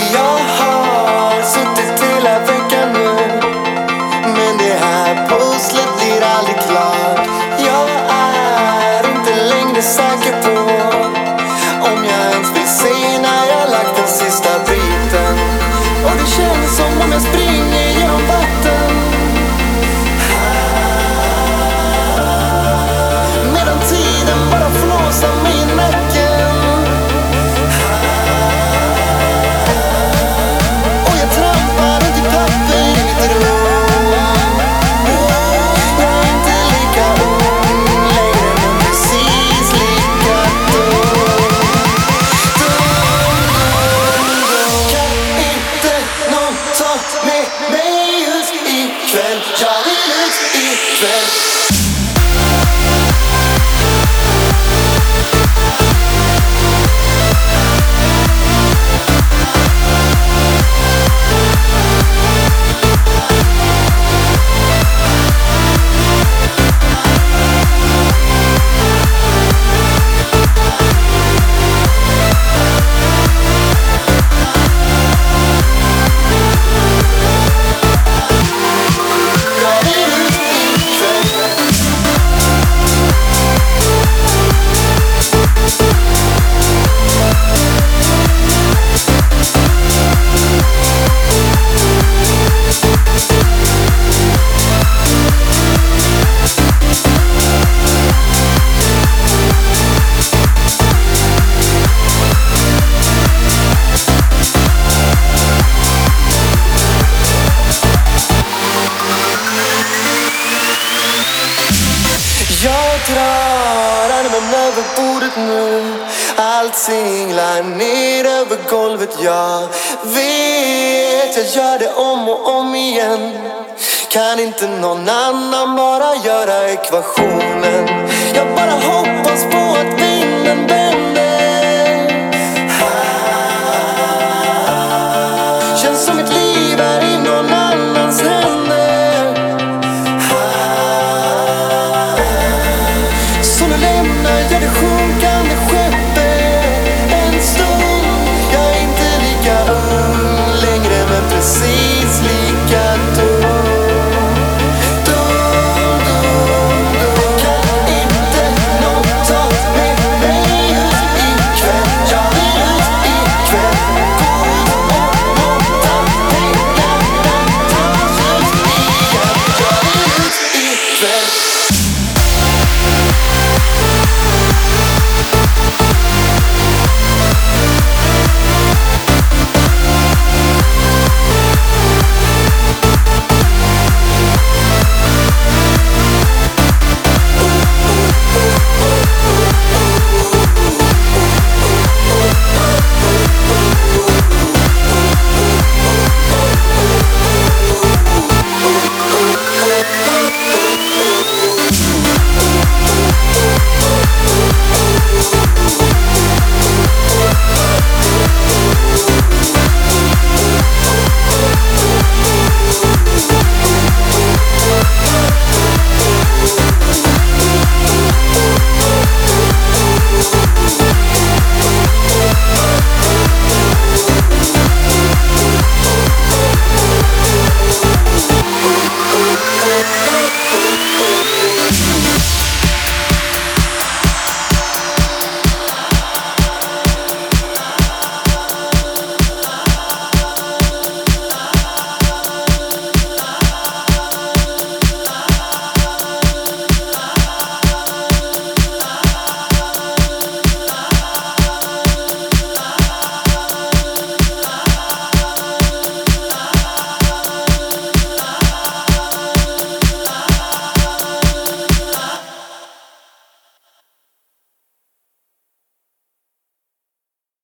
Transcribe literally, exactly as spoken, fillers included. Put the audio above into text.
Jag har suttit hela veckan nu, men det här pusslet blir aldrig klart. Jag är inte längre säker på om jag ens vill se när jag lagt den sista biten. Och det känns som om jag springer genom vatten, medan tiden bara flåsar mig i nacken. Och jag trampar runt i papper i mitt rum. Jag är inte lika ung längre, men precis lika dum. Kan inte någon ta med mig ut ikväll? Jag vill ut ikväll. Jag drar armen över bordet nu, allt singlar ner över golvet. Jag vet, jag gör det om och om igen. Kan inte någon annan bara göra ekvationen? Jag bara hoppas